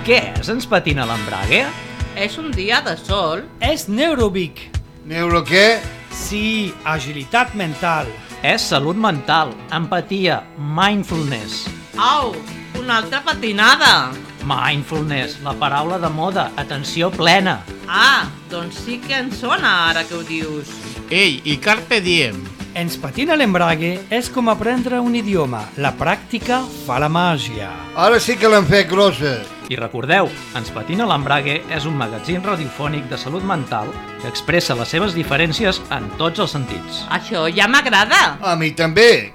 Què és Ens patina l'embrague? És un dia de sol. És Neurobic. Neuro què? Sí, agilitat mental. És salut mental, empatia, mindfulness. Au, una altra patinada. Mindfulness, la paraula de moda, atenció plena. Ah, doncs sí que en sona ara que ho dius. Ei, i carpe diem. Ens patina l'embrague és com aprendre un idioma. La pràctica fa la màgia. Ara sí que l'han fet grossa. I recordeu, Ens patina l'embrague és un magazín radiofònic de salut mental que expressa les seves diferències en tots els sentits. Això ja m'agrada. A mi també.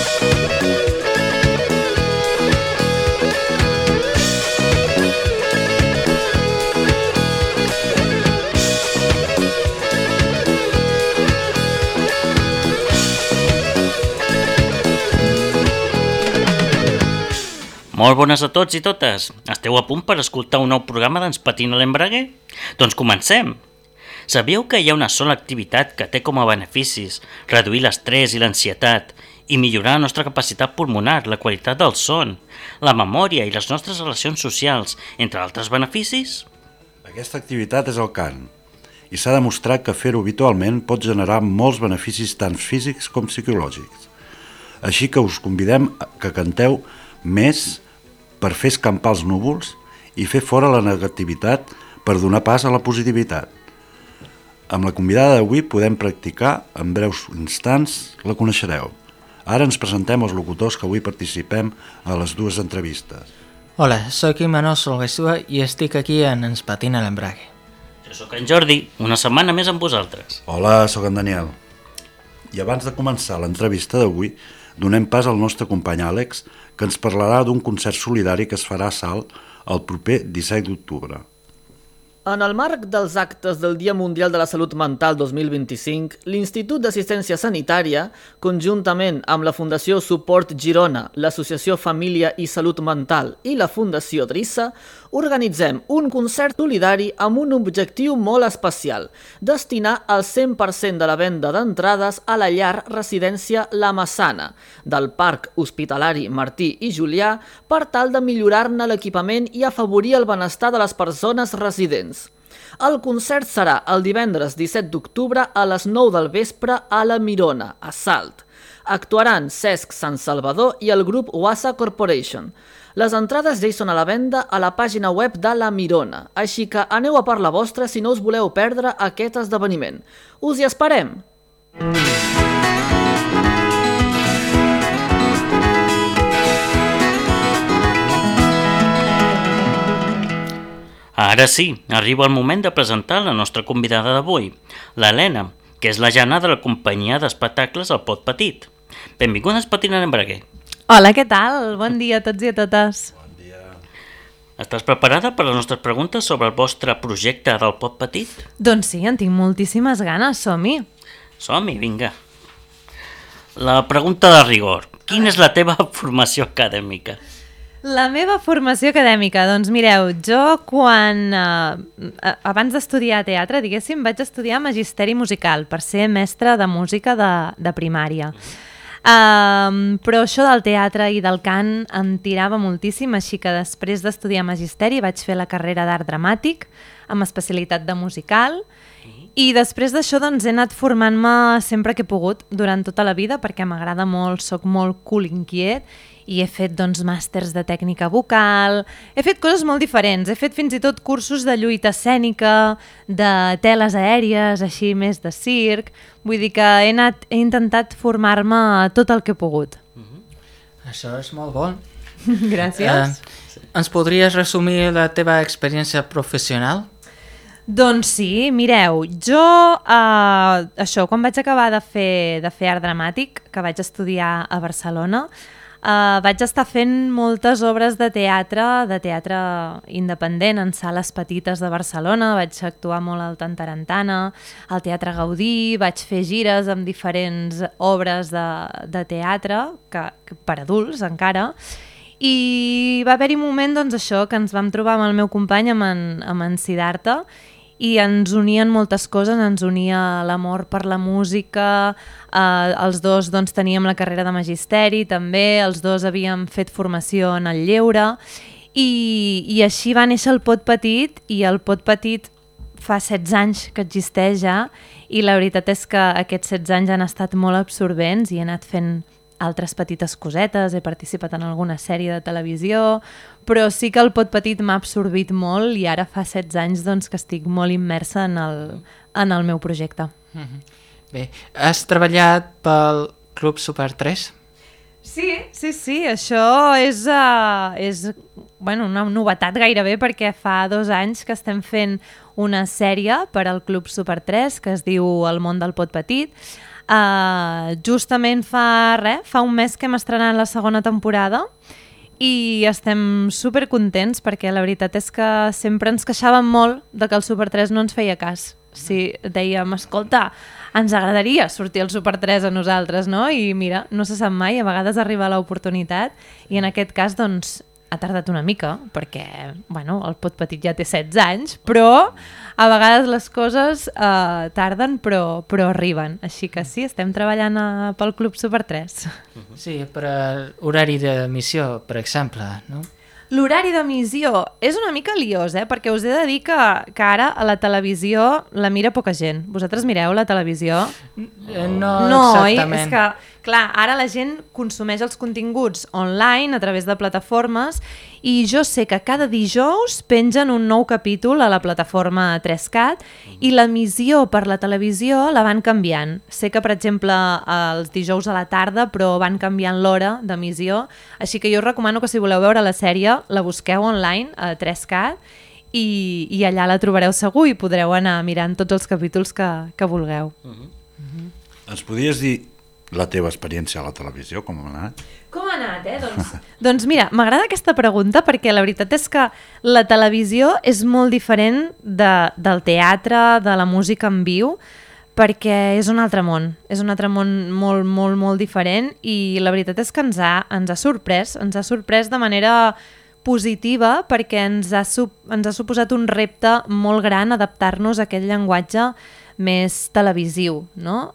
Molt bones a tots i totes. Esteu a punt per escoltar un nou programa d'Ens patina l'embrague? Doncs comencem! Sabíeu que hi ha una sola activitat que té com a beneficis reduir l'estrès i l'ansietat i millorar la nostra capacitat pulmonar, la qualitat del son, la memòria i les nostres relacions socials, entre altres beneficis? Aquesta activitat és el cant i s'ha demostrat que fer-ho habitualment pot generar molts beneficis tant físics com psicològics. Així que us convidem que canteu més per fer escampar els núvols i fer fora la negativitat per donar pas a la positivitat. Amb la convidada d'avui podem practicar, en breus instants la coneixereu. Ara ens presentem els locutors que avui participem a les dues entrevistes. Hola, soc Imanol Solguesua i estic aquí en Ens patina l'embrague. Jo sóc en Jordi, una setmana més amb vosaltres. Hola, sóc en Daniel. I abans de començar l'entrevista d'avui, donem pas al nostre company Àlex, que ens parlarà d'un concert solidari que es farà a Salt el proper 17 d'octubre. En el marc dels actes del Dia Mundial de la Salut Mental 2025, l'Institut d'Assistència Sanitària, conjuntament amb la Fundació Suport Girona, l'Associació Família i Salut Mental i la Fundació Drissa, organitzem un concert solidari amb un objectiu molt especial, destinar el 100% de la venda d'entrades a la llar residència La Massana, del Parc Hospitalari Martí i Julià, per tal de millorar-ne l'equipament i afavorir el benestar de les persones residents. El concert serà el divendres 17 d'octubre a les 9 del vespre a la Mirona, a Salt. Actuaran Cesc Sant Salvador i el grup Wassa Corporation. Les entrades ja hi són a la venda a la pàgina web de la Mirona, així que aneu a per la vostra si no us voleu perdre aquest esdeveniment. Us hi esperem! Ara sí, arriba el moment de presentar la nostra convidada d'avui, l'Helena, que és la Jana de la companyia d'espectacles El Pot Petit. Benvinguda a Ens patina l'embrague. Hola, què tal? Bon dia a tots i a totes. Bon dia. Estàs preparada per les nostres preguntes sobre el vostre projecte del Pot Petit? Doncs sí, en tinc moltíssimes ganes, som-hi. Som-hi, vinga. La pregunta de rigor. Quina és la teva formació acadèmica? La meva formació acadèmica, doncs mireu, jo quan, abans d'estudiar teatre, diguéssim, vaig estudiar magisteri musical per ser mestra de música de primària. Però això del teatre i del cant em tirava moltíssim, així que després d'estudiar magisteri vaig fer la carrera d'art dramàtic amb especialitat de musical i després d'això doncs, he anat formant-me sempre que he pogut durant tota la vida perquè m'agrada molt, soc molt cool, inquiet i he fet doncs, màsters de tècnica vocal, he fet coses molt diferents, he fet fins i tot cursos de lluita escènica, de teles aèries, així més de circ, vull dir que he intentat formar-me tot el que he pogut. Això és molt bo. Gràcies. Ens podries resumir la teva experiència professional? Doncs sí, mireu, jo, això, quan vaig acabar de fer art dramàtic, que vaig estudiar a Barcelona, vaig estar fent moltes obres de teatre independent en sales petites de Barcelona, vaig actuar molt al Tantarantana, al Teatre Gaudí, vaig fer gires amb diferents obres de teatre, per adults encara, i va haver-hi un moment doncs, això, que ens vam trobar amb el meu company, amb en Siddhartha, i ens unien moltes coses, ens unia l'amor per la música, els dos doncs, teníem la carrera de magisteri també, els dos havíem fet formació en el lleure i així va néixer el Pot Petit, i el Pot Petit fa 16 anys que existeix ja, i la veritat és que aquests 16 anys han estat molt absorbents i he anat fent altres petites cosetes, he participat en alguna sèrie de televisió, però sí que el Pot Petit m'ha absorbit molt i ara fa 16 anys doncs, que estic molt immersa en el meu projecte. Bé, has treballat pel Club Super 3? Sí, això és una novetat gairebé perquè fa 2 anys que estem fent una sèrie per al Club Super 3 que es diu El món del Pot Petit. Justament fa un mes que hem estrenat la segona temporada i estem supercontents perquè la veritat és que sempre ens queixàvem molt de que el Super 3 no ens feia cas. Sí, dèiem, escolta, ens agradaria sortir al Super 3 a nosaltres, no? I mira, no se sap mai, a vegades arriba l'oportunitat i en aquest cas, doncs, ha tardat una mica, perquè, bueno, el Pot Petit ja té 16 anys, però a vegades les coses tarden, però arriben. Així que sí, estem treballant pel Club Super 3. Sí, per horari d'emissió, per exemple, no? L'horari d'emissió és una mica liós, perquè us he de dir que ara a la televisió la mira poca gent. Vosaltres mireu la televisió? No exactament. És que, clar, ara la gent consumeix els continguts online a través de plataformes i jo sé que cada dijous pengen un nou capítol a la plataforma 3Cat i l'emissió per la televisió la van canviant. Sé que, per exemple, els dijous a la tarda, però van canviant l'hora d'emissió, així que jo us recomano que si voleu veure la sèrie la busqueu online a 3Cat i allà la trobareu segur i podreu anar mirant tots els capítols que vulgueu. Ens podries dir la teva experiència a la televisió, com ha anat? Com ha anat, Doncs mira, m'agrada aquesta pregunta perquè la veritat és que la televisió és molt diferent del teatre, de la música en viu, perquè és un altre món molt, molt, molt diferent i la veritat és que ens ha sorprès de manera positiva perquè ens ha suposat un repte molt gran adaptar-nos a aquest llenguatge més televisiu, no?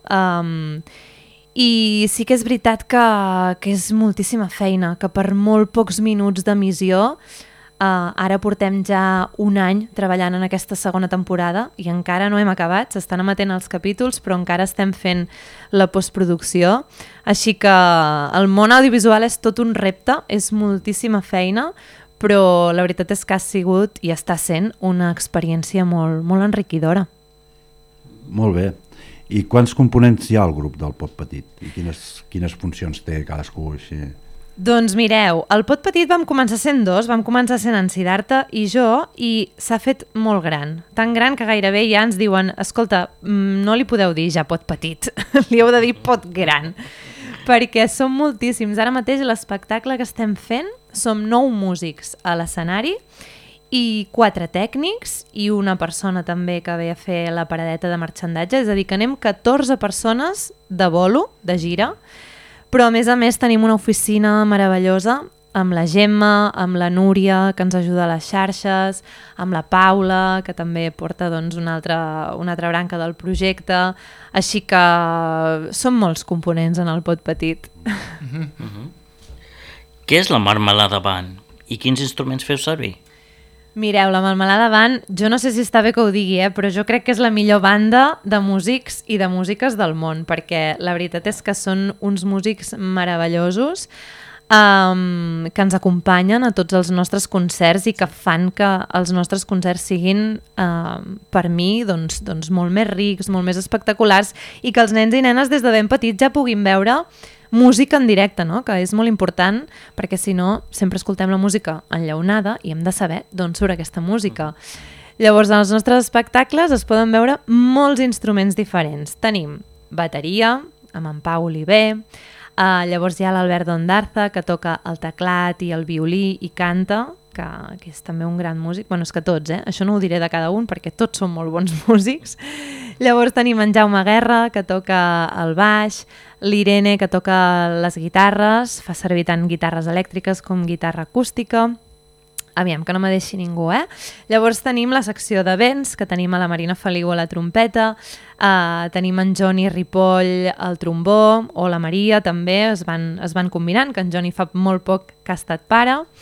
I sí que és veritat que és moltíssima feina, que per molt pocs minuts d'emissió ara portem ja 1 any treballant en aquesta segona temporada i encara no hem acabat, s'estan emetent els capítols però encara estem fent la postproducció, així que el món audiovisual és tot un repte, és moltíssima feina, però la veritat és que ha sigut i està sent una experiència molt, molt enriquidora. Molt bé. I quants components hi ha al grup del Pot Petit? I quines funcions té cadascú així? Doncs mireu, el Pot Petit vam començar sent 2, vam començar sent en Siddhartha i jo, i s'ha fet molt gran. Tan gran que gairebé ja ens diuen, escolta, no li podeu dir ja Pot Petit, li heu de dir Pot Gran, perquè som moltíssims. Ara mateix l'espectacle que estem fent som 9 músics a l'escenari i 4 tècnics i una persona també que ve a fer la paradeta de marxandatge, és a dir, que anem 14 persones de bolo, de gira, però a més tenim una oficina meravellosa amb la Gemma, amb la Núria, que ens ajuda a les xarxes, amb la Paula, que també porta doncs, una altra branca del projecte, així que són molts components en el Pot Petit. Què és la Marmelada Band i quins instruments feu servir? Mireu, la Marmelada Band, jo no sé si està bé que ho digui, però jo crec que és la millor banda de músics i de músiques del món, perquè la veritat és que són uns músics meravellosos que ens acompanyen a tots els nostres concerts i que fan que els nostres concerts siguin, per mi, doncs, molt més rics, molt més espectaculars i que els nens i nenes des de ben petits ja puguin veure música en directe, no? Que és molt important perquè si no sempre escoltem la música enllaunada i hem de saber d'on surt aquesta música. Llavors, en els nostres espectacles es poden veure molts instruments diferents. Tenim bateria, amb en Pau Oliver, llavors hi ha l'Albert Dondarza, que toca el teclat i el violí i canta, que és també un gran músic. Bueno, és que tots, això no ho diré de cada un perquè tots són molt bons músics. Llavors tenim en Jaume Guerra, que toca el baix, l'Irene, que toca les guitarres, fa servir tant guitarres elèctriques com guitarra acústica. Aviam, que no me deixi ningú, Llavors tenim la secció de vents, que tenim a la Marina Feliu a la trompeta, tenim en Joni Ripoll al trombó, o la Maria també, es van combinant, que en Joni fa molt poc que ha estat pare.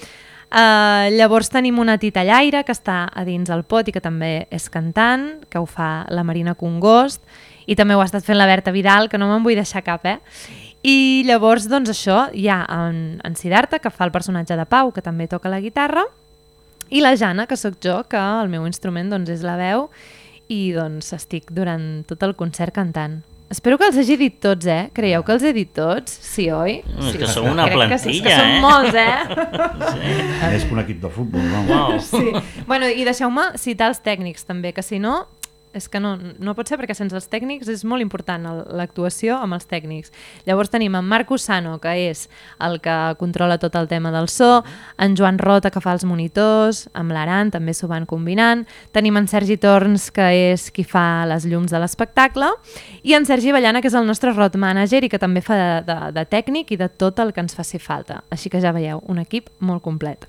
Llavors tenim una titellaire que està a dins el pot i que també és cantant, que ho fa la Marina Congost, i també ho ha estat fent la Berta Vidal, que no me'n vull deixar cap, I llavors, doncs això, hi ha en Siddhartha, que fa el personatge de Pau, que també toca la guitarra, i la Jana, que sóc jo, que el meu instrument doncs, és la veu, i doncs estic durant tot el concert cantant. Espero que els hagi dit tots, Creieu que els he dit tots? Sí, oi? És que som una plantilla, que són molts, Sí. Més que un equip de futbol, no? Wow. Sí. Bueno, i deixeu-me citar els tècnics també, que si no, és que no pot ser, perquè sense els tècnics és molt important l'actuació amb els tècnics. Llavors tenim en Marc Usano, que és el que controla tot el tema del so, en Joan Rota, que fa els monitors, amb l'Aran també s'ho van combinant, tenim en Sergi Torns, que és qui fa les llums de l'espectacle, i en Sergi Ballana, que és el nostre road manager i que també fa de tècnic i de tot el que ens faci falta. Així que ja veieu, un equip molt complet.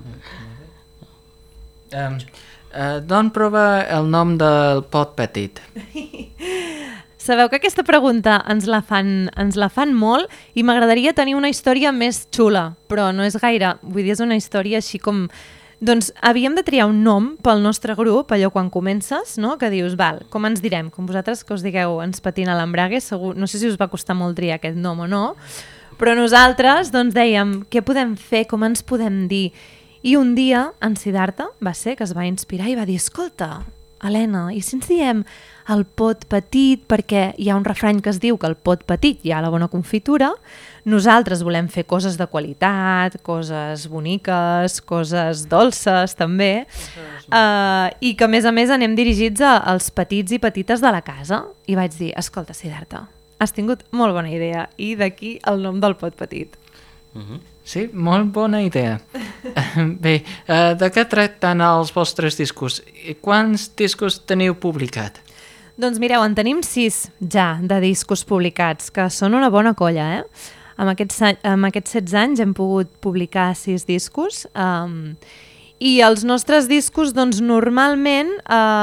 D'on prova el nom del pot petit? Sabeu que aquesta pregunta ens la fan molt i m'agradaria tenir una història més xula, però no és gaire. Vull dir, és una història així com... Doncs havíem de triar un nom pel nostre grup, allò quan comences, no? Que dius, val, com ens direm? Com vosaltres que us digueu ens patina l'embrague, segur, no sé si us va costar molt triar aquest nom o no, però nosaltres doncs dèiem, què podem fer, com ens podem dir? I un dia, en Siddhartha va ser que es va inspirar i va dir, escolta, Helena, i si ens diem el pot petit, perquè hi ha un refrany que es diu que el pot petit hi ha la bona confitura, nosaltres volem fer coses de qualitat, coses boniques, coses dolces també, i que a més anem dirigits als petits i petites de la casa. I vaig dir, escolta, Siddhartha, has tingut molt bona idea, i d'aquí el nom del pot petit. Sí, molt bona idea. Bé, de què tracten els vostres discos? Quants discos teniu publicat? Doncs mireu, en tenim 6 ja de discos publicats, que són una bona colla, Amb aquests 16 anys hem pogut publicar 6 discos, i els nostres discos doncs, normalment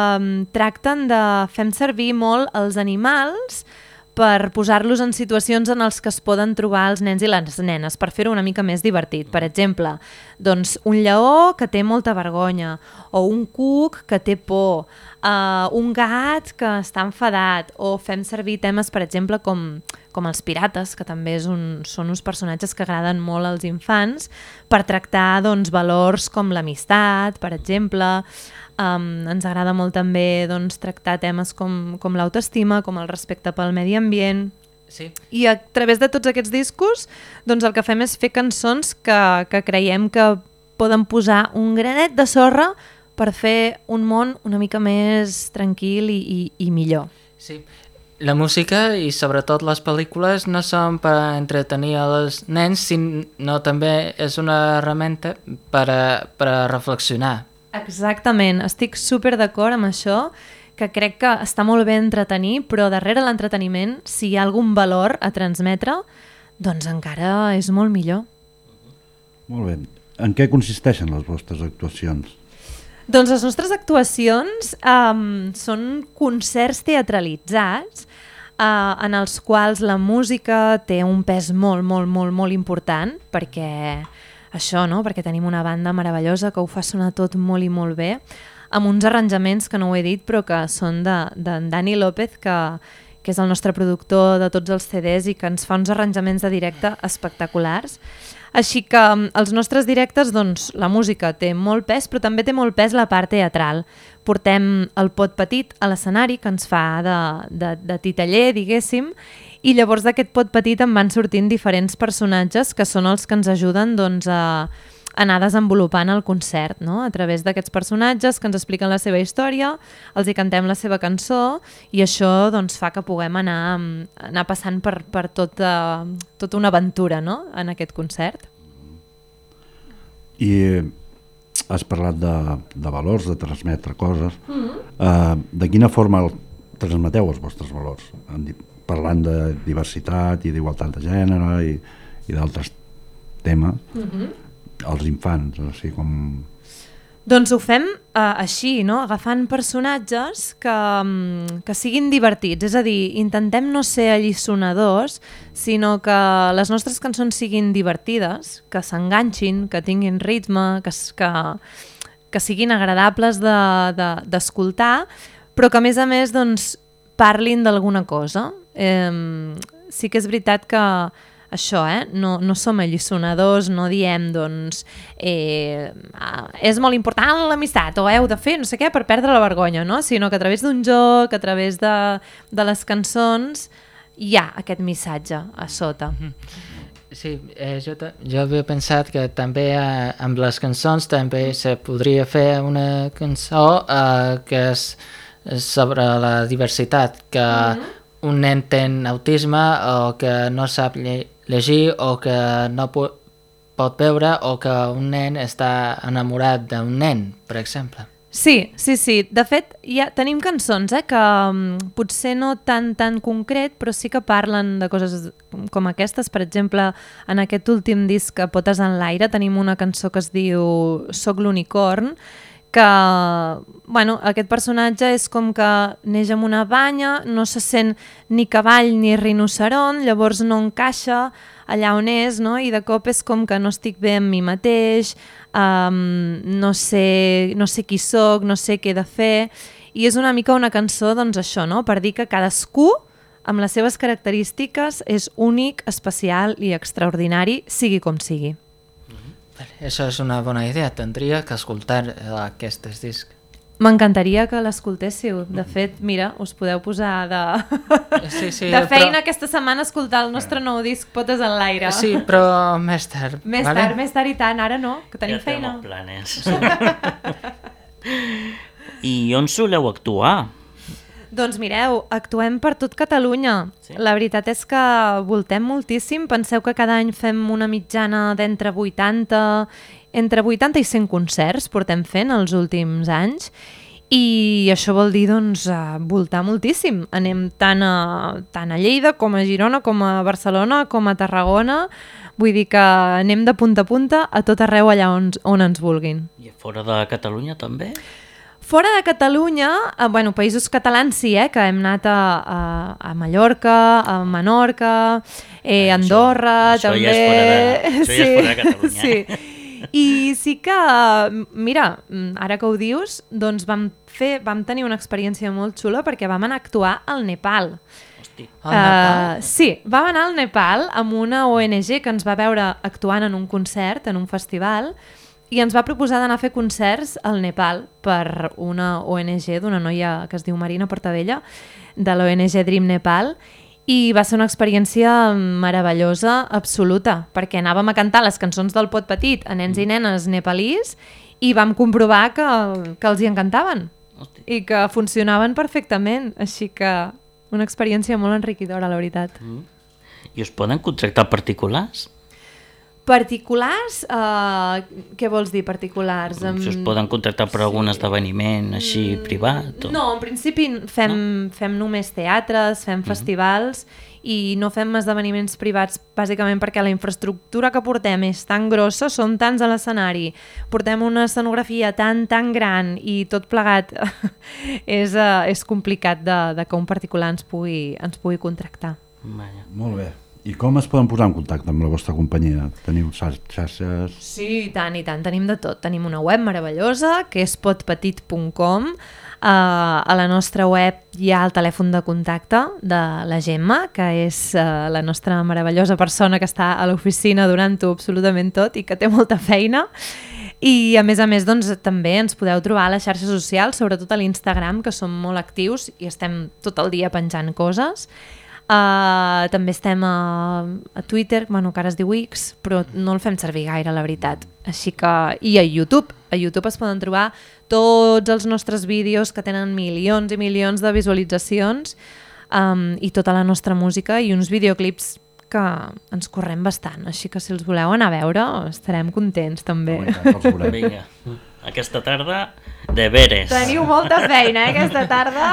fem servir molt els animals per posar-los en situacions en les que es poden trobar els nens i les nenes, per fer-ho una mica més divertit. Per exemple, doncs, un lleó que té molta vergonya, o un cuc que té por, un gat que està enfadat, o fem servir temes, per exemple, com els pirates, que també són uns personatges que agraden molt als infants, per tractar doncs, valors com l'amistat, per exemple. Ens agrada molt també doncs, tractar temes com l'autoestima, com el respecte pel medi ambient. Sí. I a través de tots aquests discos doncs, el que fem és fer cançons que creiem que poden posar un granet de sorra per fer un món una mica més tranquil i millor. Sí. La música i sobretot les pel·lícules no són per entretenir els nens, sinó també és una herramienta per reflexionar. Exactament, estic super d'acord amb això, que crec que està molt bé entretenir, però darrere l'entreteniment, si hi ha algun valor a transmetre, doncs encara és molt millor. Molt bé. En què consisteixen les vostres actuacions? Doncs les nostres actuacions són concerts teatralitzats en els quals la música té un pes molt, molt, molt, molt important, perquè això, no? Perquè tenim una banda meravellosa que ho fa sonar tot molt i molt bé, amb uns arranjaments que no ho he dit, però que són d'en Dani López, que és el nostre productor de tots els CDs i que ens fa uns arranjaments de directe espectaculars. Així que els nostres directes, doncs, la música té molt pes, però també té molt pes la part teatral. Portem el pot petit a l'escenari, que ens fa de titeller, diguéssim, i llavors d'aquest pot petit en van sortint diferents personatges que són els que ens ajuden doncs, a anar desenvolupant el concert, no? A través d'aquests personatges que ens expliquen la seva història, els hi cantem la seva cançó i això doncs, fa que puguem anar passant per tota una aventura, no? En aquest concert. I has parlat de valors, de transmetre coses. De quina forma transmeteu els vostres valors? Parlant de diversitat i d'igualtat de gènere i d'altres temes, als infants, així com... Doncs ho fem així, no? Agafant personatges que siguin divertits, és a dir, intentem no ser alliçonadors, sinó que les nostres cançons siguin divertides, que s'enganxin, que tinguin ritme, que siguin agradables d'escoltar, però que a més doncs, parlin d'alguna cosa. Sí que és veritat que això, no som alliçonadors, no diem, doncs, és molt important l'amistat, o heu de fer no sé què per perdre la vergonya, no? Sinó que a través d'un joc, a través de les cançons, hi ha aquest missatge a sota. Sí, jo havia pensat que també amb les cançons també se podria fer una cançó que és sobre la diversitat, que un nen té autisme o que no sap llegir o que no pot veure o que un nen està enamorat d'un nen, per exemple. Sí. De fet, tenim cançons que potser no tan concret, però sí que parlen de coses com aquestes. Per exemple, en aquest últim disc que Potes en l'aire tenim una cançó que es diu Soc l'unicorn, que aquest personatge és com que neix en una banya, no se sent ni cavall ni rinoceront, llavors no encaixa allà on és, no? I de cop és com que no estic bé amb mi mateix, no sé qui soc, no sé què he de fer, i és una mica una cançó, doncs això, no? Per dir que cadascú, amb les seves característiques, és únic, especial i extraordinari, sigui com sigui. Això és una bona idea, tindria que escoltar aquest disc. M'encantaria que l'escoltéssiu. De fet, mira, us podeu posar de feina aquesta setmana a escoltar el nostre nou disc Potes en l'aire. Sí, però més tard. Més tard i tant, ara no, que tenim feina. Ja planes. I on soleu actuar? Doncs mireu, actuem per tot Catalunya. Sí? La veritat és que voltem moltíssim. Penseu que cada any fem una mitjana d'entre 80 i 100 concerts portem fent els últims anys, i això vol dir doncs voltar moltíssim. Anem tant a Lleida com a Girona, com a Barcelona, com a Tarragona. Vull dir que anem de punta a punta a tot arreu allà on ens vulguin. I fora de Catalunya també? Fora de Catalunya, països catalans sí, que hem anat a Mallorca, a Menorca, Andorra, això també. Això ja és fora de Catalunya. Sí. I sí que, mira, ara que ho dius, doncs vam tenir una experiència molt xula perquè vam anar a actuar al Nepal. Sí, vam anar al Nepal amb una ONG que ens va veure actuant en un concert, en un festival, i ens va proposar d'anar a fer concerts al Nepal per una ONG d'una noia que es diu Marina Portabella, de l'ONG Dream Nepal, i va ser una experiència meravellosa, absoluta, perquè anàvem a cantar les cançons del Pot Petit a nens i nenes nepalís i vam comprovar que els hi encantaven i que funcionaven perfectament, així que una experiència molt enriquidora, la veritat. I us poden contractar particulars? Particulars? Què vols dir particulars? Si us poden contractar per algun esdeveniment així privat? O... No, en principi fem només teatres, fem festivals i no fem esdeveniments privats bàsicament perquè la infraestructura que portem és tan grossa, som tants a l'escenari, portem una escenografia tan gran i tot plegat és complicat de que un particular ens pugui contractar. Molt bé. I com es poden posar en contacte amb la vostra companyia? Teniu xarxes? Sí, i tant, tenim de tot. Tenim una web meravellosa, que és potpetit.com. A la nostra web hi ha el telèfon de contacte de la Gemma, que és la nostra meravellosa persona que està a l'oficina donant-ho absolutament tot i que té molta feina. I a més, doncs, també ens podeu trobar a les xarxes socials, sobretot a l'Instagram, que som molt actius i estem tot el dia penjant coses. També estem a Twitter, que ara es diu X, però no el fem servir gaire, la veritat. Així que... I a YouTube. A YouTube es poden trobar tots els nostres vídeos que tenen milions i milions de visualitzacions i tota la nostra música i uns videoclips que ens correm bastant. Així que si els voleu anar a veure estarem contents també. Vinga, aquesta tarda deberes. Teniu molta feina, aquesta tarda.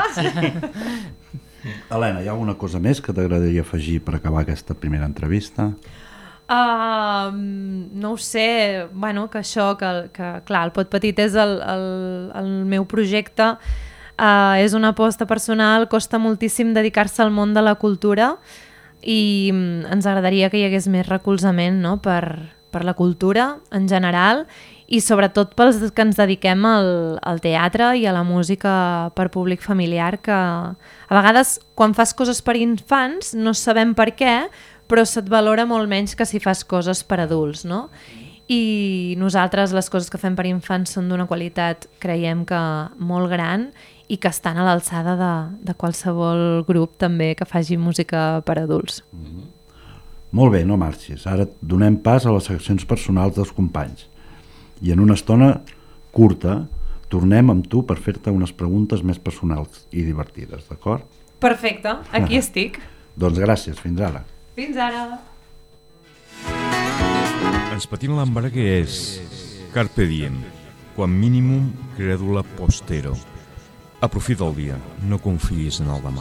Helena, hi ha alguna cosa més que t'agradaria afegir per acabar aquesta primera entrevista? No ho sé, bueno, que això, que clar, el Pot Petit és el meu projecte, és una aposta personal, costa moltíssim dedicar-se al món de la cultura i ens agradaria que hi hagués més recolzament, no?, per la cultura en general i sobretot pels que ens dediquem al teatre i a la música per públic familiar, que a vegades quan fas coses per infants no sabem per què, però se't valora molt menys que si fas coses per adults, no? I nosaltres les coses que fem per infants són d'una qualitat, creiem que molt gran, i que estan a l'alçada de qualsevol grup també que faci música per adults. Molt bé, no marxis. Ara donem pas a les seccions personals dels companys. I en una estona curta tornem amb tu per fer-te unes preguntes més personals i divertides, d'acord? Perfecte, aquí estic. Doncs gràcies, fins ara. Fins ara. Ens patina l'embrague és Carpe Diem, quan minimum credula postero. Aprofita el dia, no confiïs en el demà.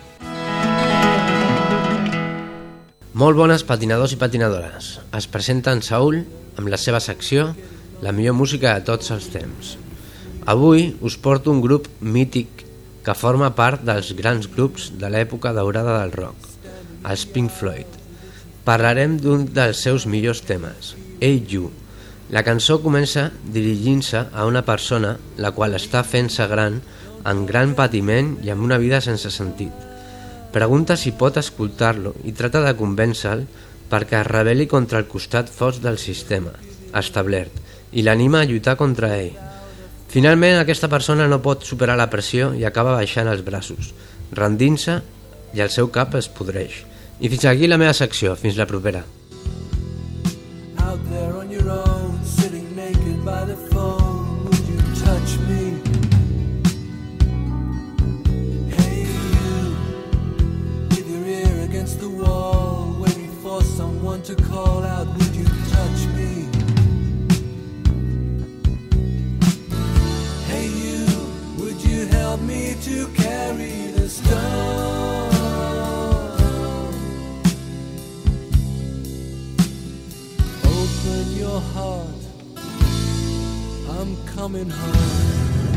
Molt bones patinadors i patinadores. Es presenta en Saúl amb la seva secció La millor música de tots els temps. Avui us porto un grup mític que forma part dels grans grups de l'època daurada del rock, els Pink Floyd. Parlarem d'un dels seus millors temes, Hey You. La cançó comença dirigint-se a una persona la qual està fent-se gran, amb gran patiment i amb una vida sense sentit. Pregunta si pot escoltar-lo i trata de convèncer-lo perquè es rebel·li contra el costat fosc del sistema establert i l'anima a lluitar contra ell. Finalment, aquesta persona no pot superar la pressió i acaba baixant els braços, rendint-se, i el seu cap es podreix. I fins aquí la meva secció. Fins la propera. Out there on your own, sitting naked by the phone, would you touch me? Hey you, with your ear against the wall, waiting for someone to call out, would you touch me? Hey you, would you help me to carry the stone? Open your heart, I'm coming home.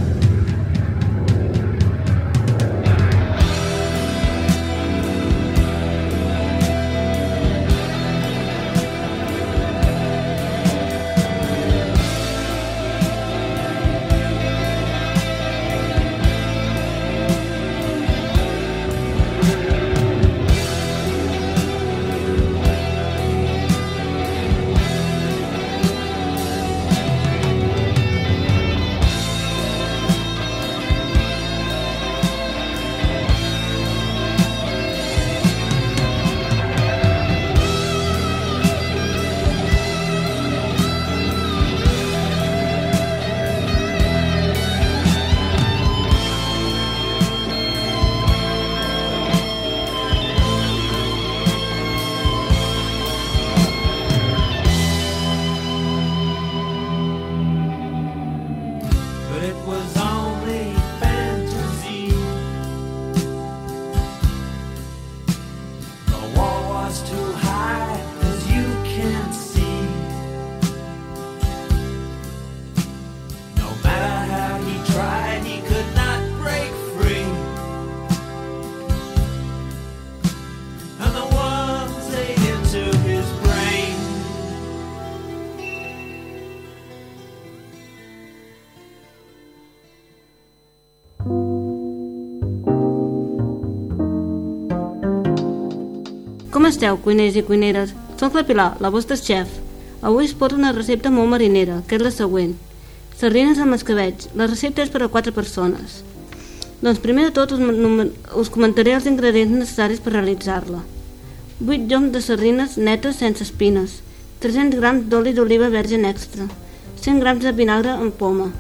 Com esteu, cuiners i cuineres? Soc la Pilar, la vostra chef. Avui us porto una recepta molt marinera, que és la següent. Sardines amb escabeig. La recepta és per a 4 persones. Doncs primer de tot us comentaré els ingredients necessaris per realitzar-la. 8 lloms de sardines netes sense espines, 300 grams d'oli d'oliva verge extra, 100 grams de vinagre en poma,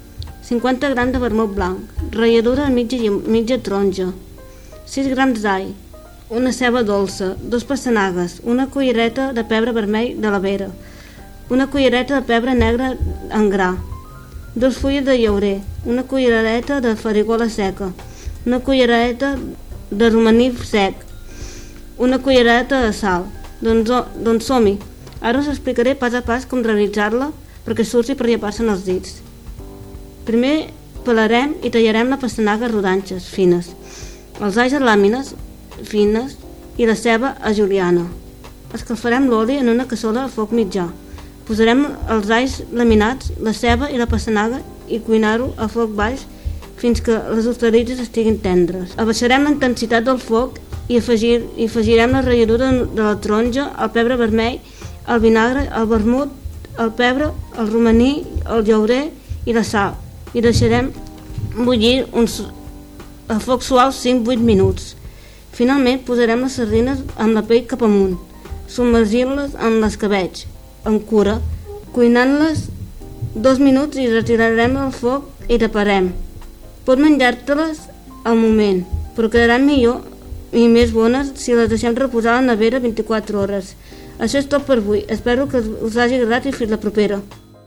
50 grams de vermut blanc, ratlladura mitja taronja, 6 grams d'all, una ceba dolça, 2 pastanagues, una cullereta de pebre vermell de la vera, una cullereta de pebre negre en gra, 2 fulles de llaurer, una cullereta de farigola seca, una cullereta de romaní sec, una cullereta de sal. Doncs som-hi. Ara us explicaré pas a pas com realitzar-la perquè surti per llepar-se'n els dits. Primer pelarem i tallarem la pastanaga a rodanxes fines, els alls a làmines fines i la ceba a juliana. Escalfarem l'oli en una cassola a foc mitjà. Posarem els alls laminats, la ceba i la pastanaga i cuinar-ho a foc baix fins que les hortalisses estiguin tendres. Abaixarem la intensitat del foc i afegirem la ratlladura de la taronja, el pebre vermell, el vinagre, el vermut, el pebre, el romaní, el llaurer i la sal. I deixarem bullir a foc suau 5-8 minuts. Finalment posarem les sardines amb la pell cap amunt, submergint-les en l'escabetx, amb cura, cuinant-les 2 minuts i retirarem del foc i taparem. Pot menjar-te-les al moment, però quedaran millor i més bones si les deixem reposar a la nevera 24 hores. Això és tot per avui. Espero que us hagi agradat i fins la propera.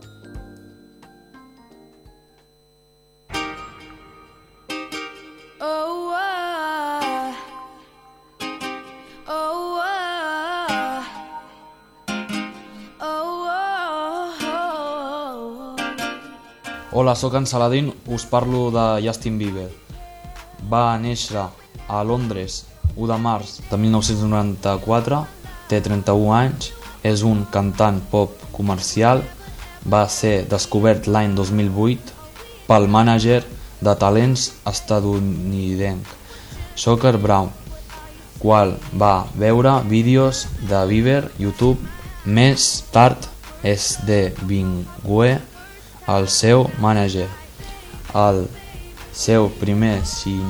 Hola, sóc en Saladin, us parlo de Justin Bieber. Va néixer a Londres 1 de març de 1994, té 31 anys, és un cantant pop comercial, va ser descobert l'any 2008 pel mànager de talents estatunidenc Shocker Brown, qual va veure vídeos de Bieber YouTube. Més tard esdevingué el seu mànager. El seu primer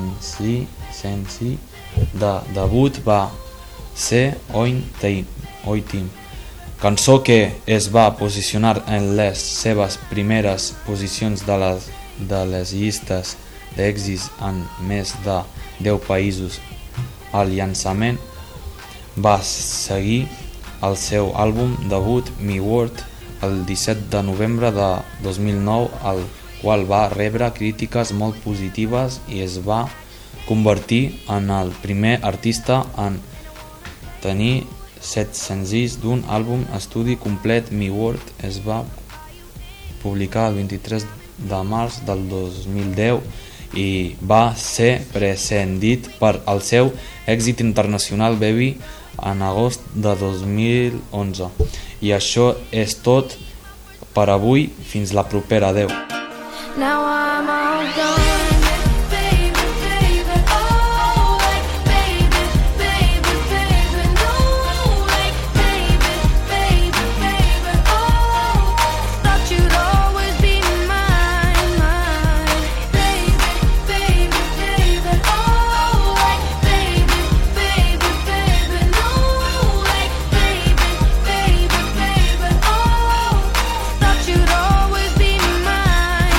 senzill de debut va ser Oitim, cançó que es va posicionar en les seves primeres posicions de les llistes d'èxits en més de 10 països. El llançament va seguir el seu àlbum debut Me World el 17 de novembre de 2009, el qual va rebre crítiques molt positives i es va convertir en el primer artista en tenir 7 senzills d'un àlbum estudi complet. Me World es va publicar el 23 de març del 2010 i va ser precedit per el seu èxit internacional Baby en agost de 2011. I això és tot per avui. Fins la propera. Adeu. Now I'm all gone, baby, baby, oh, like, baby, baby, baby, no, like, baby, baby, baby, oh, thought you'd always be mine, mine, baby, baby, baby, oh, like, baby, baby, baby, no, like, baby, baby, baby, oh, thought you'd always be mine.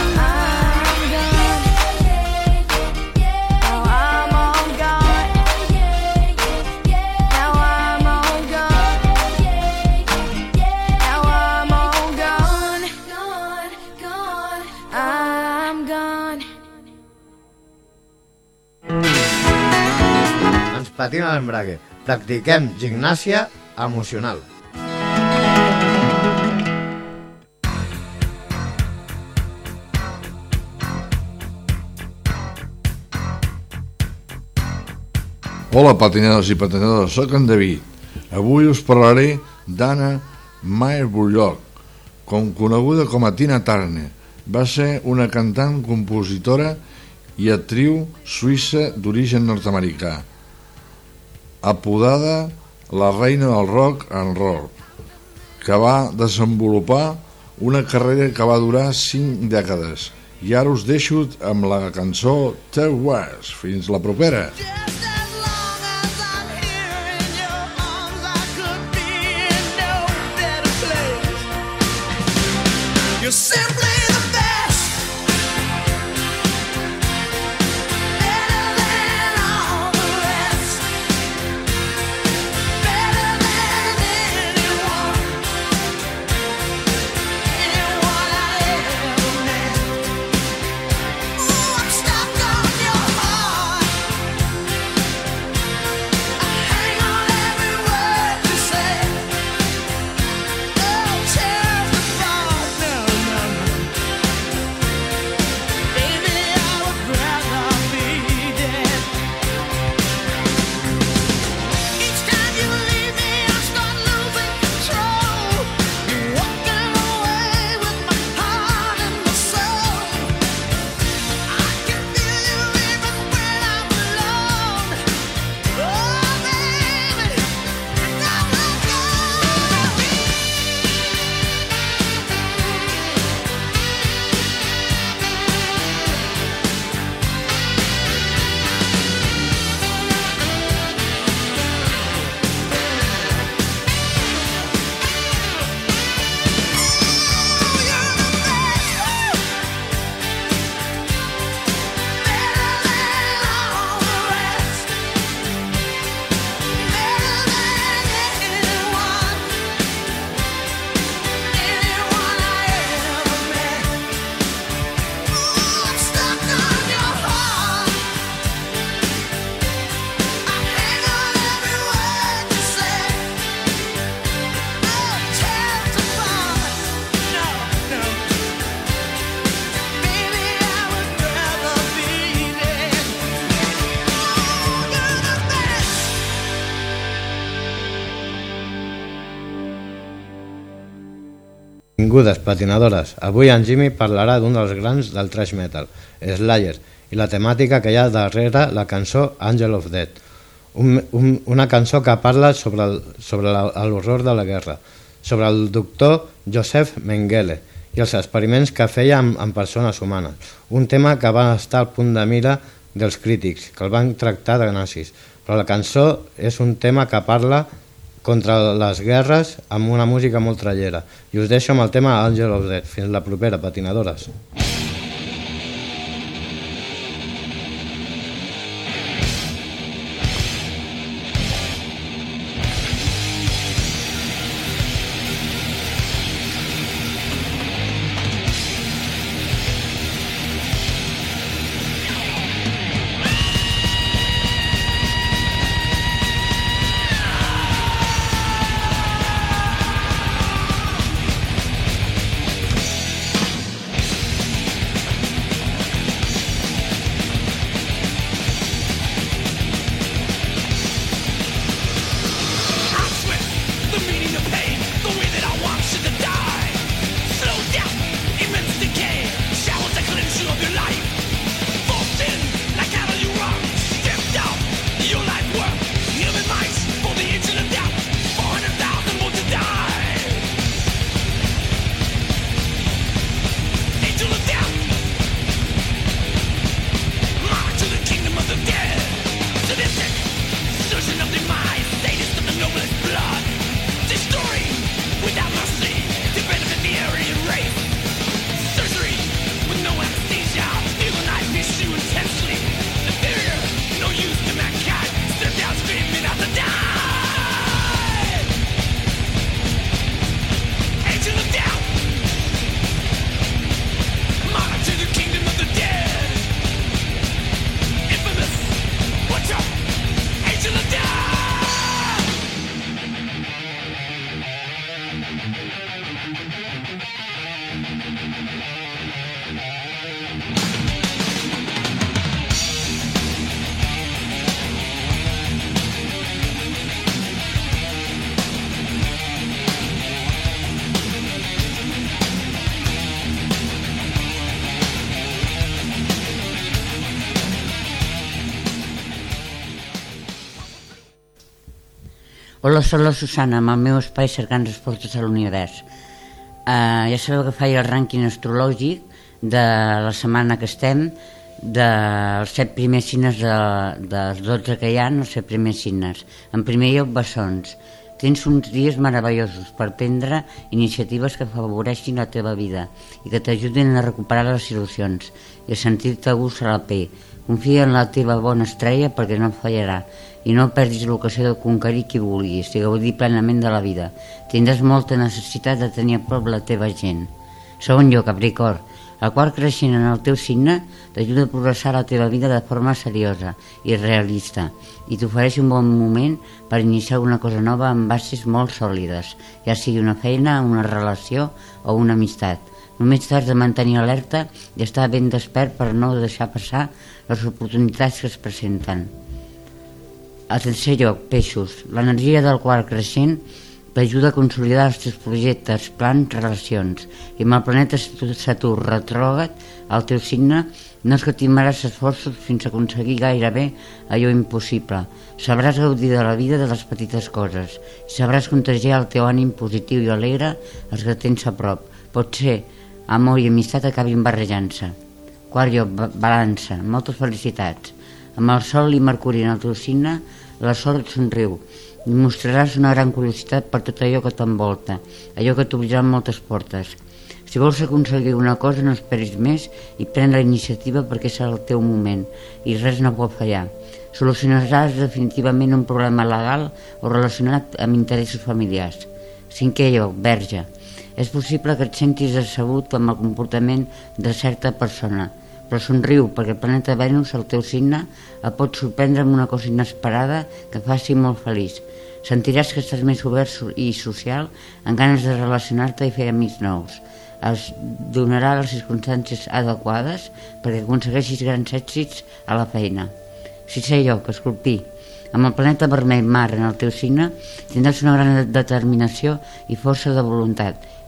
Ens patina l'embrague. Practiquem gimnàsia emocional. Hola, patinadors i patinadores, sóc en David. Avui us parlaré d'Anna Meyer-Bullock, coneguda com a Tina Turner. Va ser una cantant, compositora i actriu suïssa d'origen nord-americà, apodada la reina del rock and roll, que va desenvolupar una carrera que va durar 5 dècades. I ara us deixo amb la cançó The West. Fins la propera. You're simply the best, better than all the rest, better than anyone I ever met. Ooh, I'm stuck on your heart, I hang on every word you say. Benvingudes, patinadores. Avui en Jimmy parlarà d'un dels grans del thrash metal, Slayer, i la temàtica que hi ha darrere la cançó Angel of Death, una cançó que parla sobre l'horror de la guerra, sobre el doctor Joseph Mengele i els experiments que feia amb persones humanes, un tema que va estar al punt de mira dels crítics, que el van tractar de nazis, però la cançó és un tema que parla contra les guerres amb una música molt trallera. I us deixo amb el tema Angel of Death. Fins la propera, patinadores. Hola, soc la Susana, amb el meu espai cercant respostes a l'univers. Ja sabeu que faig el rànquing astrològic de la setmana que estem, dels 7 primers signes dels 12 que hi ha, els 7 primers signes. En primer lloc, bessons. Tens uns dies meravellosos per prendre iniciatives que afavoreixin la teva vida i que t'ajudin a recuperar les il·lusions i a sentir-te a gust a la pell. Confia en la teva bona estrella perquè no et fallarà i no perdis l'ocasió de conquerir qui vulguis i gaudir plenament de la vida. Tindràs molta necessitat de tenir a prop la teva gent. Segon lloc, Capricorn. El quart creixent en el teu signe t'ajuda a progressar la teva vida de forma seriosa i realista i t'ofereix un bon moment per iniciar una cosa nova amb bases molt sòlides, ja sigui una feina, una relació o una amistat. Només t'has de mantenir alerta i estar ben despert per no deixar passar les oportunitats que es presenten. A tercer lloc, peixos. L'energia del quart creixent t'ajuda a consolidar els teus projectes, plans, relacions. I amb el planeta Saturn retrògrad al teu signe no escatimaràs esforços fins a aconseguir gairebé allò impossible. Sabràs gaudir de la vida de les petites coses. Sabràs contagiar el teu ànim positiu i alegre els que tens a prop. Potser amor i amistat acabin barrejant-se. Quart lloc, balança. Moltes felicitats. Amb el Sol i Mercuri en el teu signe, la sort et somriu i mostraràs una gran curiositat per tot allò que t'envolta, allò que t'obrirà moltes portes. Si vols aconseguir una cosa, no esperis més i pren la iniciativa perquè serà el teu moment i res no pot fallar. Solucionaràs definitivament un problema legal o relacionat amb interessos familiars. Cinquè lloc, Verge. És possible que et sentis decebut amb el comportament de certa persona, però somriu perquè el planeta Venus, el teu signe, et pot sorprendre amb una cosa inesperada que et faci molt feliç. Sentiràs que estàs més obert i social, amb ganes de relacionar-te i fer amics nous. Es donarà les circumstàncies adequades perquè aconsegueixis grans èxits a la feina. Sisè lloc, Escorpí. Amb el planeta vermell Mar en el teu signe tindràs una gran determinació i força de voluntat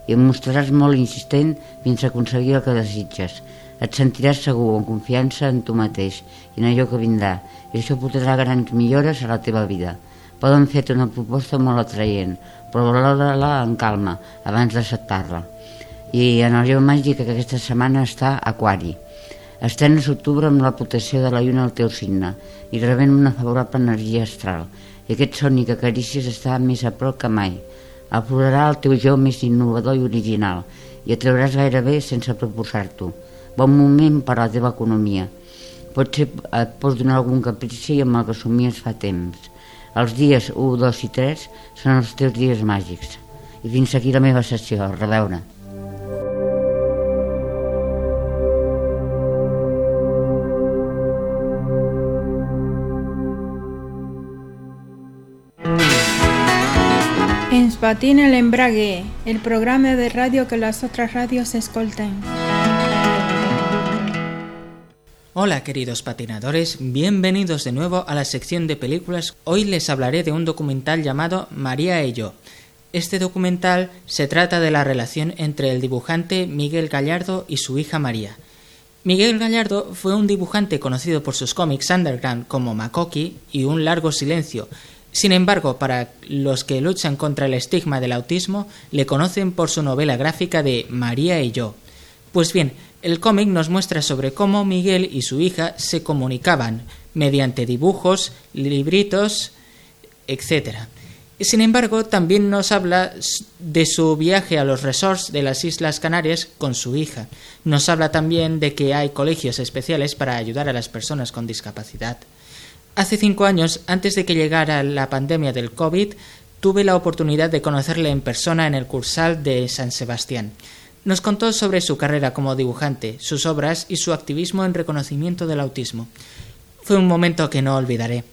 i em mostraràs molt insistent fins a aconseguir el que desitges. Et sentiràs segur, en confiança en tu mateix i en allò que vindrà, i això portarà grans millores a la teva vida. Poden fer-te una proposta molt atraient, però valora-la en calma abans d'acceptar-la. I en el lleu màgic aquesta setmana està Aquari. Estrenes octubre amb la protecció de la lluna al teu signe i rebent una favorable energia astral. I aquest somni que acaricies està més a prop que mai. Aflorarà el teu jo més innovador i original i et trauràs gairebé sense proposar-t'ho. Bon moment per a la teva economia. Potser et pots donar algun caprici amb el que somies fa temps. Els dies 1, 2 i 3 són els teus dies màgics. I fins aquí la meva sessió. A reveure. Ens patina el embrague, el programa de radio que las otras radios escoltan. Hola queridos patinadores, bienvenidos de nuevo a la sección de películas. Hoy les hablaré de un documental llamado María y yo. Este documental se trata de la relación entre el dibujante Miguel Gallardo y su hija María. Miguel Gallardo fue un dibujante conocido por sus cómics underground como Makoki y Un largo silencio. Sin embargo, para los que luchan contra el estigma del autismo, le conocen por su novela gráfica de María y yo. Pues bien, el cómic nos muestra sobre cómo Miguel y su hija se comunicaban mediante dibujos, libritos, etc. Sin embargo, también nos habla de su viaje a los resorts de las Islas Canarias con su hija. Nos habla también de que hay colegios especiales para ayudar a las personas con discapacidad. Hace 5 años, antes de que llegara la pandemia del COVID, tuve la oportunidad de conocerle en persona en el Cursal de San Sebastián. Nos contó sobre su carrera como dibujante, sus obras y su activismo en reconocimiento del autismo. Fue un momento que no olvidaré.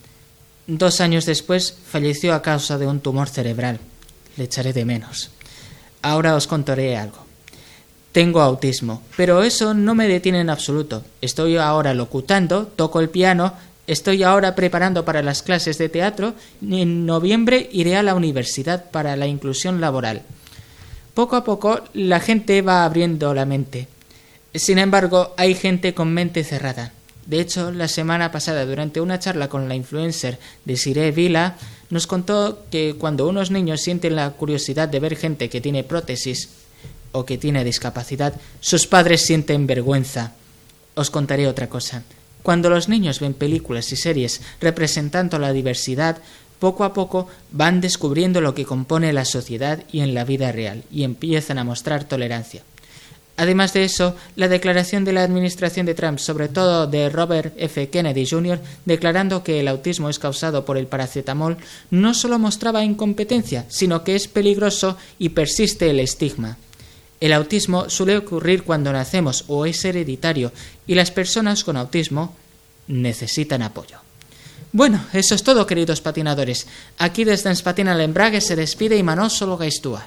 2 años después falleció a causa de un tumor cerebral. Le echaré de menos. Ahora os contaré algo. Tengo autismo, pero eso no me detiene en absoluto. Estoy ahora locutando, toco el piano. Estoy ahora preparando para las clases de teatro y en noviembre iré a la universidad para la inclusión laboral. Poco a poco la gente va abriendo la mente. Sin embargo, hay gente con mente cerrada. De hecho, la semana pasada, durante una charla con la influencer Desiree Vila, nos contó que cuando unos niños sienten la curiosidad de ver gente que tiene prótesis o que tiene discapacidad, sus padres sienten vergüenza. Os contaré otra cosa. Cuando los niños ven películas y series representando la diversidad, poco a poco van descubriendo lo que compone la sociedad y en la vida real, y empiezan a mostrar tolerancia. Además de eso, la declaración de la administración de Trump, sobre todo de Robert F. Kennedy Jr., declarando que el autismo es causado por el paracetamol, no solo mostraba incompetencia, sino que es peligroso y persiste el estigma. El autismo suele ocurrir cuando nacemos o es hereditario y las personas con autismo necesitan apoyo. Bueno, eso es todo, queridos patinadores. Aquí desde Ens Patina l'Embrague se despide Imanol Solo Gaiztua.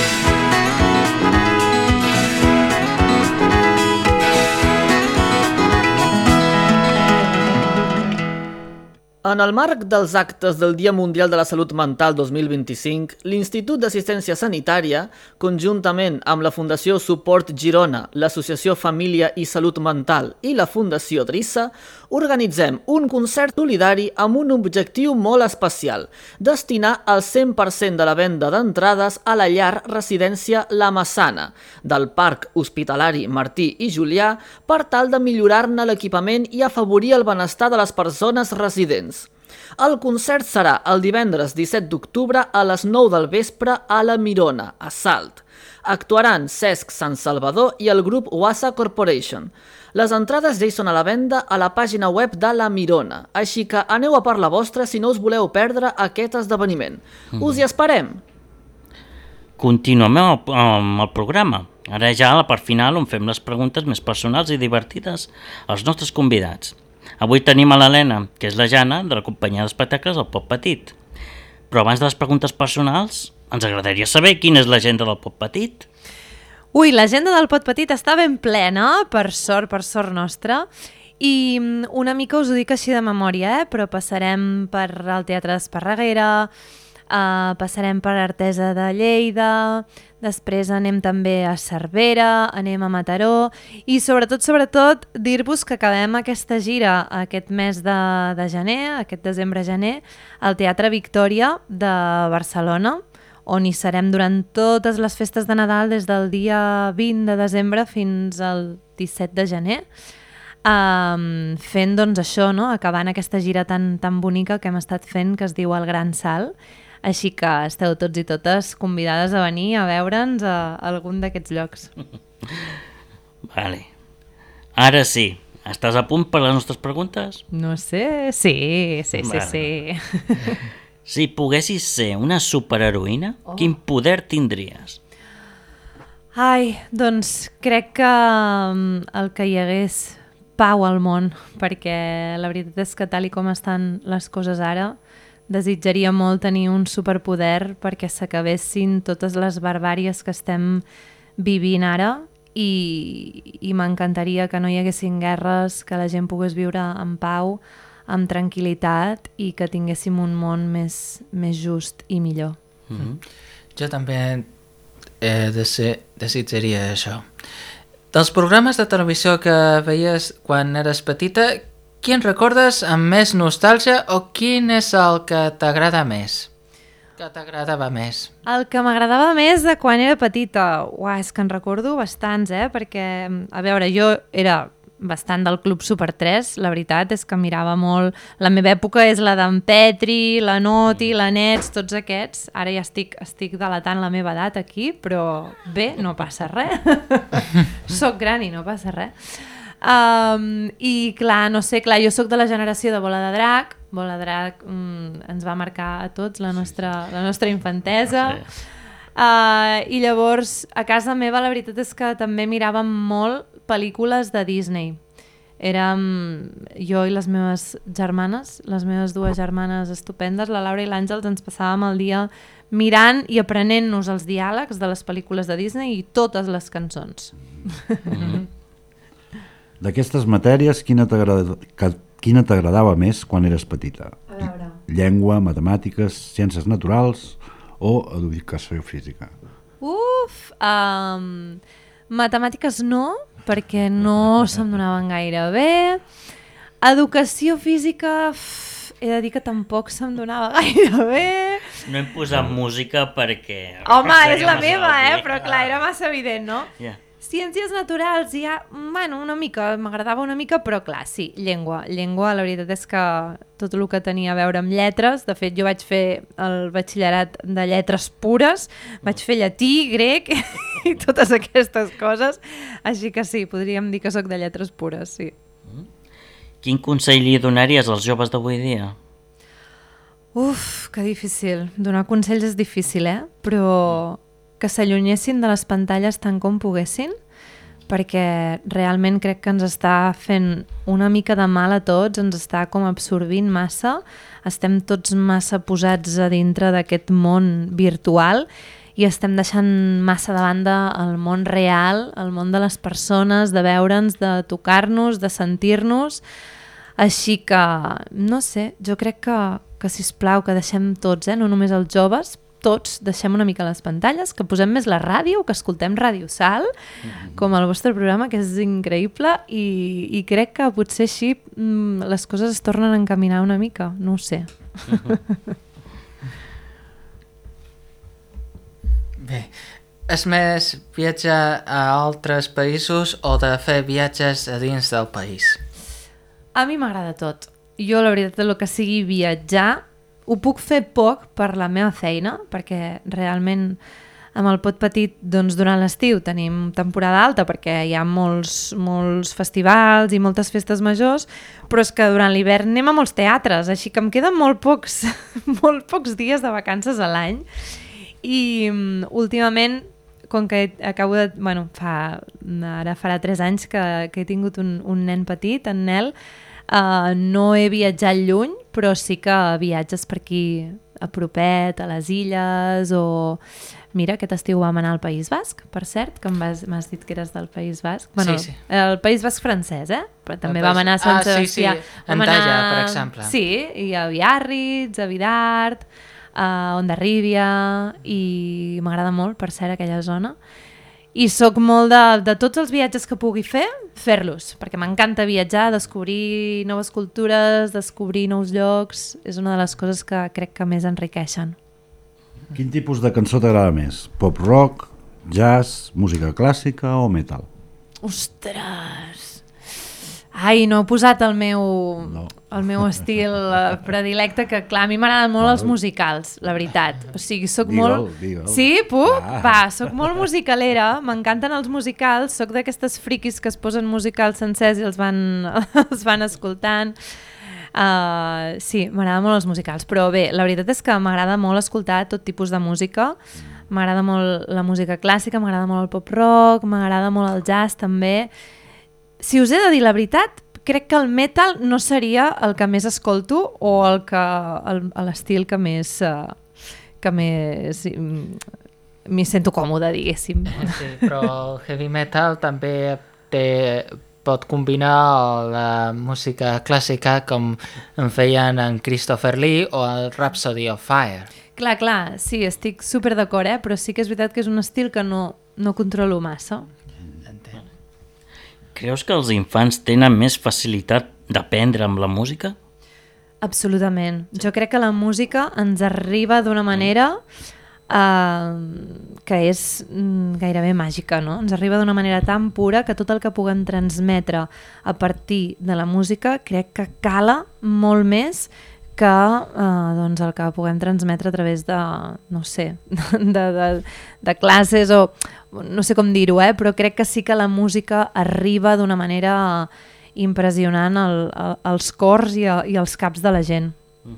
En el marc dels actes del Dia Mundial de la Salut Mental 2025, l'Institut d'Assistència Sanitària, conjuntament amb la Fundació Suport Girona, l'Associació Família i Salut Mental i la Fundació Drissa, organitzem un concert solidari amb un objectiu molt especial, destinar el 100% de la venda d'entrades a la llar residència La Massana, del Parc Hospitalari Martí i Julià, per tal de millorar-ne l'equipament i afavorir el benestar de les persones residents. El concert serà el divendres 17 d'octubre a les 9 del vespre a la Mirona, a Salt. Actuaran Cesc Sant Salvador i el grup Wassa Corporation. Les entrades ja hi són a la venda a la pàgina web de la Mirona, així que aneu a per la vostra si no us voleu perdre aquest esdeveniment. Us hi esperem! Continuem amb el programa. Ara ja a la part final on fem les preguntes més personals i divertides als nostres convidats. Avui tenim a l'Helena, que és la Jana, de la companyia d'espectacles El Pot Petit. Però abans de les preguntes personals, ens agradaria saber quina és l'agenda del Pot Petit. Ui, l'agenda del Pot Petit està ben plena, per sort nostra, i una mica us ho dic així de memòria, però passarem per el Teatre d'Esparreguera, passarem per Artesa de Lleida, després anem també a Cervera, anem a Mataró i sobretot dir-vos que acabem aquesta gira aquest mes de gener, aquest desembre-gener, al Teatre Victòria de Barcelona, on hi serem durant totes les festes de Nadal des del dia 20 de desembre fins al 17 de gener, fent doncs això, no? Acabant aquesta gira tan bonica que hem estat fent, que es diu El Gran Salt. Així que esteu tots i totes convidades a venir a veure'ns a algun d'aquests llocs. Vale. Ara sí. Estàs a punt per les nostres preguntes? No sé, sí. Si poguessis ser una superheroïna, quin poder tindries? Ai, doncs crec que el que hi hagués pau al món, perquè la veritat és que tal i com estan les coses ara, desitjaria molt tenir un superpoder perquè s'acabessin totes les barbàries que estem vivint ara i m'encantaria que no hi haguessin guerres, que la gent pogués viure en pau, amb tranquil·litat i que tinguéssim un món més just i millor. Jo també desitjaria això. Dels programes de televisió que veies quan eres petita, quin recordes amb més nostàlgia o quin és el que t'agrada més? Que t'agradava més? El que m'agradava més de quan era petita? Uah, és que en recordo bastants, perquè, a veure, jo era bastant del Club Super 3, la veritat és que mirava molt, la meva època és la d'en Petri, la Noti, la Nets, tots aquests, ara ja estic delatant la meva edat aquí, però bé, no passa res, soc gran i no passa res. I clar, no sé, jo soc de la generació de Bola de Drac, Bola de Drac ens va marcar a tots la nostra infantesa, i llavors a casa meva la veritat és que també miràvem molt pel·lícules de Disney. Érem jo i les meves germanes, les meves dues germanes estupendes, la Laura i l'Àngels, ens passàvem el dia mirant i aprenent-nos els diàlegs de les pel·lícules de Disney i totes les cançons. D'aquestes matèries, quina t'agradava més quan eres petita? Llengua, matemàtiques, ciències naturals o educació física? Matemàtiques no, perquè no se'm donaven gaire bé. Educació física, he de dir que tampoc se'm donava gaire bé. No hem posat música perquè... Home, és la meva, però clar, era massa evident, no? Yeah. Ciències naturals ja, bueno, una mica, m'agradava una mica, però clar, sí, llengua, la veritat és que tot el que tenia a veure amb lletres, de fet jo vaig fer el batxillerat de lletres pures, vaig fer llatí, grec i totes aquestes coses, així que sí, podríem dir que sóc de lletres pures, sí. Quin consell li donaries als joves d'avui dia? Uf, que difícil, donar consells és difícil, però... que s'allunyessin de les pantalles tant com poguessin, perquè realment crec que ens està fent una mica de mal a tots, ens està com absorbint massa, estem tots massa posats a dintre d'aquest món virtual i estem deixant massa de banda el món real, el món de les persones, de veure'ns, de tocar-nos, de sentir-nos, així que, no sé, jo crec que sisplau, que deixem tots, no només els joves, tots deixem una mica les pantalles, que posem més la ràdio, que escoltem Ràdio Sal, com el vostre programa, que és increïble, i crec que potser així les coses es tornen a encaminar una mica, no ho sé. Bé, és més viatjar a altres països o de fer viatges a dins del país? A mi m'agrada tot. Jo, la veritat, el que sigui viatjar, ho puc fer poc per la meva feina, perquè realment amb el Pot Petit doncs, durant l'estiu tenim temporada alta perquè hi ha molts festivals i moltes festes majors, però és que durant l'hivern anem a molts teatres, així que em queden molt pocs dies de vacances a l'any. I últimament, com que acabo de... Bueno, ara farà 3 anys que he tingut un nen petit, en Nel, no he viatjat lluny, però sí que viatges per aquí a propet, a les illes, o... Mira, aquest estiu vam anar al País Basc, per cert, que m'has dit que eres del País Basc. Bueno, sí. El País Basc francès, però també vam anar a Sant Sebastià. Sí, Antalla, per exemple. Sí, i a Biarritz, a Vidart, a Hondarribia, i m'agrada molt, per cert, aquella zona. I sóc molt de tots els viatges que pugui fer-los, perquè m'encanta viatjar, descobrir noves cultures, descobrir nous llocs. És una de les coses que crec que més enriqueixen. Quin tipus de cançó t'agrada més? Pop rock, jazz, música clàssica o metal? Ostres! Ai, no he posat el meu estil predilecte, que clar, a mi m'agraden molt els musicals, la veritat. O sigui, soc molt... Sí, puc? Va, soc molt musicalera, m'encanten els musicals, soc d'aquestes friquis que es posen musicals sencers i els van escoltant. Sí, m'agraden molt els musicals, però bé, la veritat és que m'agrada molt escoltar tot tipus de música. M'agrada molt la música clàssica, m'agrada molt el pop rock, m'agrada molt el jazz també. Si us he de dir la veritat, crec que el metal no seria el que més escolto o l'estil que més m'hi sento còmode, diguéssim. Sí, però el heavy metal també pot combinar la música clàssica com en feien en Christopher Lee o el Rhapsody of Fire. Clar, sí, estic super d'acord, però sí que és veritat que és un estil que no controlo massa. Creus que els infants tenen més facilitat d'aprendre amb la música? Absolutament. Jo crec que la música ens arriba d'una manera que és gairebé màgica, no? Ens arriba d'una manera tan pura que tot el que puguem transmetre a partir de la música crec que cala molt més que doncs el que puguem transmetre a través de, no sé, de classes o no sé com dir-ho, però crec que sí que la música arriba d'una manera impressionant als cors i als caps de la gent.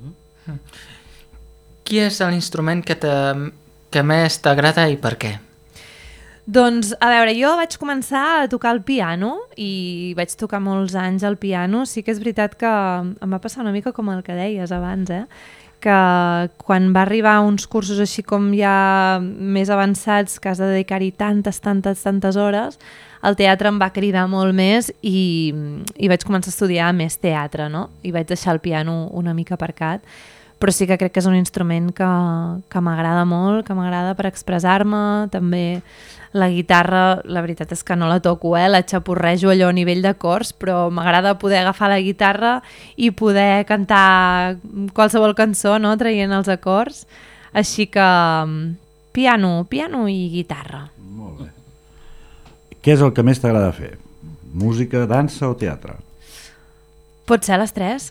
Qui és l'instrument que més t'agrada i per què? Doncs, a veure, jo vaig començar a tocar el piano i vaig tocar molts anys el piano. Sí que és veritat que em va passar una mica com el que deies abans, que quan va arribar a uns cursos així com ja més avançats, que has de dedicar-hi tantes hores, el teatre em va cridar molt més i vaig començar a estudiar més teatre, no? I vaig deixar el piano una mica aparcat. Però sí que crec que és un instrument que m'agrada molt, que m'agrada per expressar-me. També la guitarra, la veritat és que no la toco, la xapurrejo allò a nivell d'acords, però m'agrada poder agafar la guitarra i poder cantar qualsevol cançó, no?, traient els acords. Així que piano i guitarra. Molt bé. Què és el que més t'agrada fer? Música, dansa o teatre? Pot ser les tres.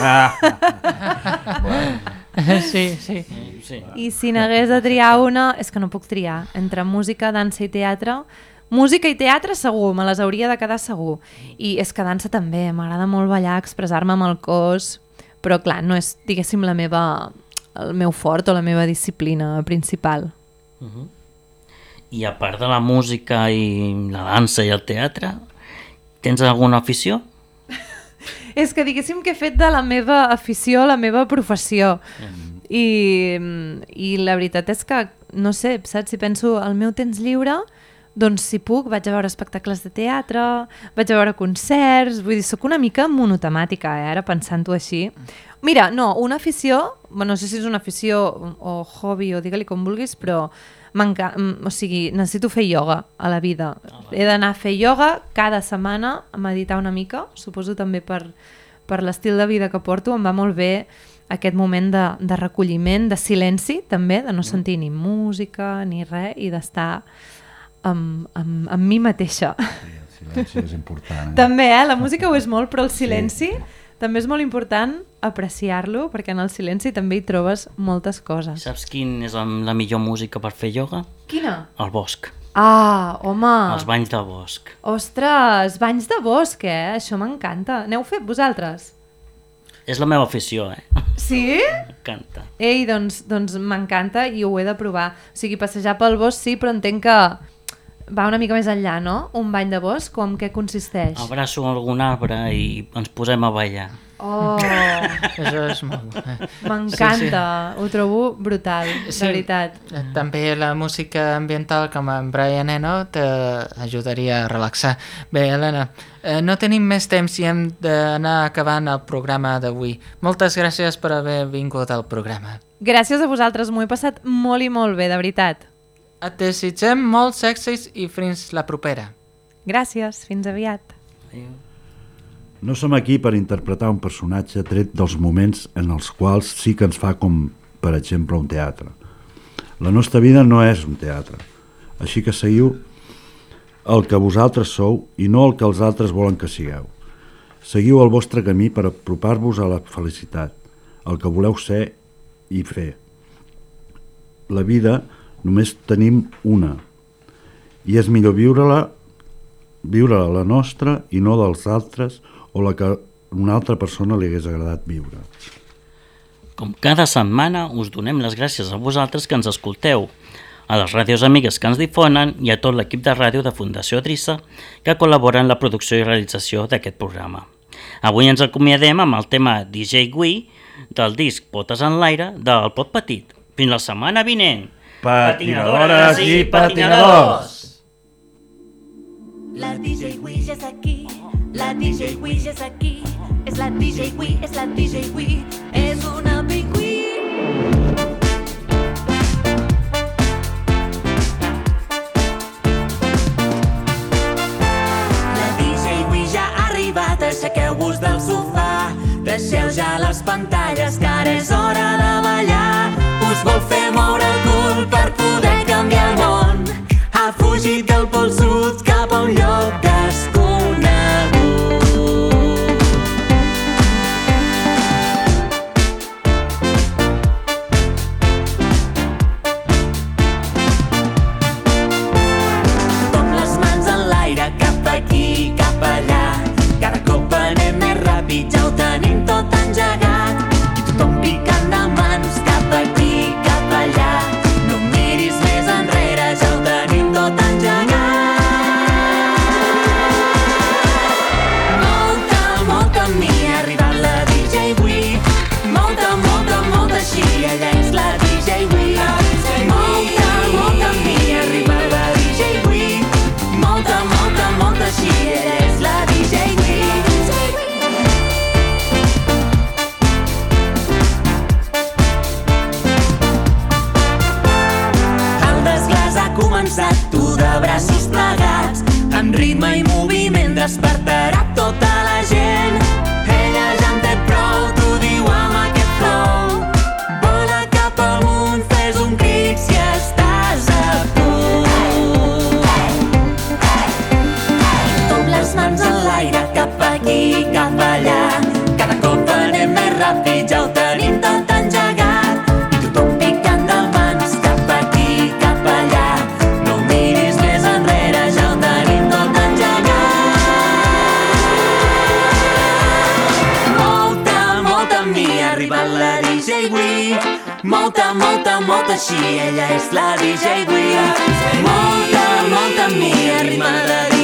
Sí. I si n'hagués de triar una, és que no puc triar, entre música, dansa i teatre. Música i teatre segur, me les hauria de quedar segur. I és que dansa també, m'agrada molt ballar, expressar-me amb el cos, però clar, no és, diguéssim, el meu fort o la meva disciplina principal. I a part de la música i la dansa i el teatre, tens alguna afició? És que diguéssim que he fet de la meva afició la meva professió. I la veritat és que, no sé, saps? Si penso al meu temps lliure, doncs si puc vaig a veure espectacles de teatre, vaig a veure concerts, vull dir, soc una mica monotemàtica, ara pensant-ho així. Mira, no, una afició, no sé si és una afició o hobby o digue-li com vulguis, però o sigui, necessito fer ioga a la vida. He d'anar a fer ioga cada setmana, a meditar una mica, suposo també per l'estil de vida que porto, em va molt bé aquest moment de recolliment, de silenci també, de no sentir ni música ni res i d'estar amb mi mateixa. Sí, el silenci és important. També, la música ho és molt, però el silenci també és molt important apreciar-lo, perquè en el silenci també hi trobes moltes coses. Saps quin és la millor música per fer ioga? Quina? El bosc. Ah, home! Els banys de bosc. Ostres, banys de bosc, això m'encanta. N'heu fet vosaltres? És la meva afició, Sí? M'encanta. Ei, doncs m'encanta i ho he de provar. O sigui, passejar pel bosc sí, però entenc que va una mica més enllà, no? Un bany de bosc, o en què consisteix? Abraço algun arbre i ens posem a ballar. Oh! Això és molt... M'encanta, ho trobo brutal, de veritat. També la música ambiental com en Brian Eno t'ajudaria a relaxar. Bé, Helena, no tenim més temps i hem d'anar acabant el programa d'avui. Moltes gràcies per haver vingut al programa. Gràcies a vosaltres, m'ho he passat molt i molt bé, de veritat. Et desitgem molts èxits i fins la propera. Gràcies, fins aviat. No som aquí per interpretar un personatge tret dels moments en els quals sí que ens fa com, per exemple, un teatre. La nostra vida no és un teatre, així que seguiu el que vosaltres sou i no el que els altres volen que sigueu. Seguiu el vostre camí per apropar-vos a la felicitat, el que voleu ser i fer. La vida només tenim una, i és millor viure-la la nostra i no dels altres o la que una altra persona li hagués agradat viure. Com cada setmana us donem les gràcies a vosaltres que ens escolteu, a les ràdios amigues que ens difonen i a tot l'equip de ràdio de Fundació Adrissa que col·labora en la producció i realització d'aquest programa. Avui ens acomiadem amb el tema DJ Wii del disc Potes en l'aire del Pot Petit. Fins la setmana vinent! Patinadores i patinadors! La DJ Wii ja és aquí, la DJ Wii ja és aquí, és la DJ Wii, és la DJ Wii, és una Big Wii. La DJ Wii ja ha arribat, aixequeu-vos del sofà, deixeu ja les pantalles que ara és hora de ballar. Us vol fer moure el cul per poder canviar el món. Ha fugit del pol sud cap a un lloc desconegut. Tothom les mans en l'aire, cap aquí, cap allà. Cada cop anem més ràpid, ja ho tenim tot engegat. I tothom picant de mans, cap aquí, cap allà. No miris més enrere, ja ho tenim tot engegat. Molt camí, ha arribat la DJ Wii. Molta, així, ella és la DJ Wii. Molt camí, ha arribat la DJ Wii. Molta, així, ella és la DJ Wii. El desglaç ha començat, tu de braços plegats, amb ritme i moviment despertarà tota la gent. Ella ja en té prou, t'ho diu amb aquest flow. Vola cap amunt, fes un crit si estàs a punt. Tot les mans en l'aire, cap aquí, cap allà. Cada cop anem més ràpid, ja ho tenim tot engegat. I tothom picant de mans, cap aquí, cap allà. No miris més enrere, ja ho tenim tot engegat. Molta, mi ha arribat la DJ Wii. Molta, així, ella és la DJ Wii. Molta, mi ha arribat la DJ Wii.